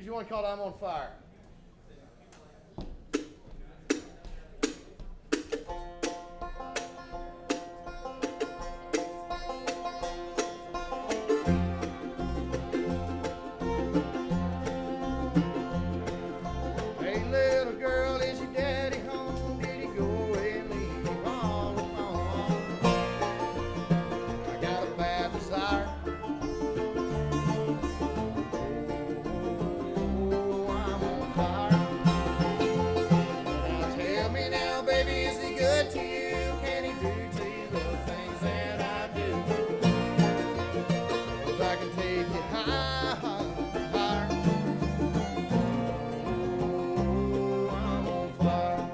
Here's one called I'm on Fire. Hey little girl, is your daddy home? Did he go away and leave you all alone? I got a bad desire. Oh, I'm on fire. Now tell me now, baby, is he good to you? Can he do to you the things that I do? 'Cause I can take you higher. Oh, I'm on fire.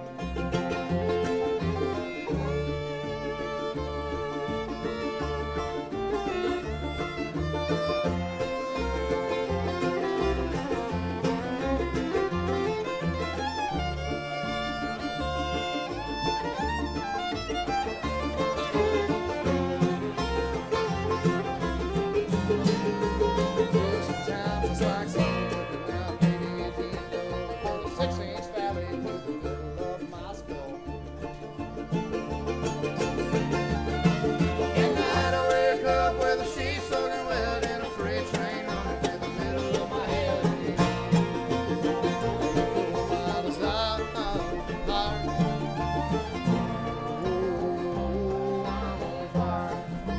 Sometimes it's like someone looking out, baby, at the end of a 6-inch valley through the middle of my skull. At night I wake up with a sheet soaking wet and a freight train running through the middle of my head. My desire, oh, I'm on fire.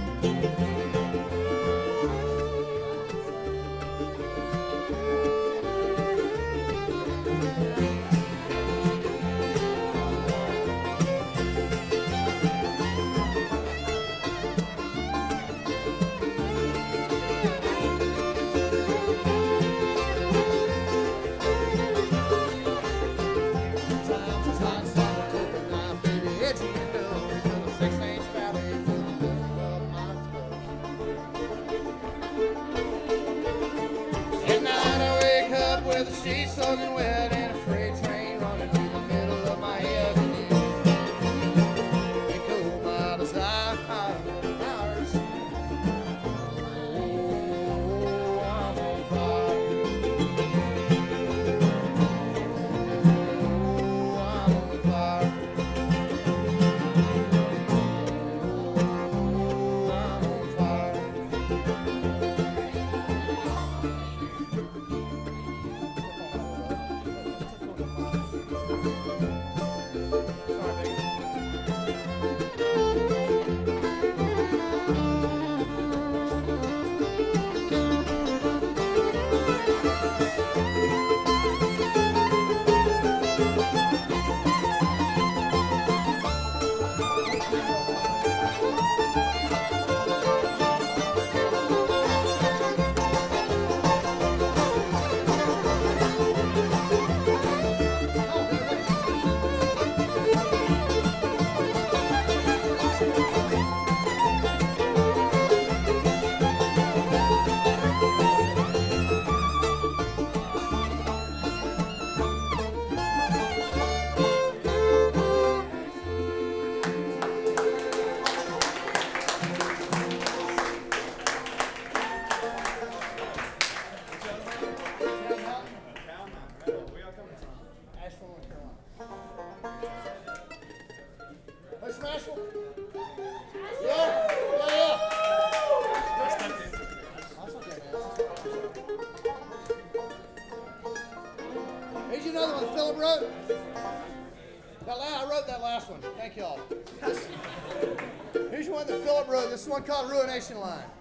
Sometimes it's like someone took a knife, baby, it's the end of a 6-inch valley through the middle of my skull. At night I wake up with a sheet soaking wet and a freight train running through the middle of my head. And you cool my desires. Oh, I'm on fire. Oh, I'm on fire. Oh, I'm on fire. Sorry, baby. Asheville, North Carolina. Hey, Smashville? Yeah, yeah. That's okay, man. Here's another one Philip wrote. I wrote that last one. Thank y'all. Here's one that Philip wrote. This is one called Ruination Line.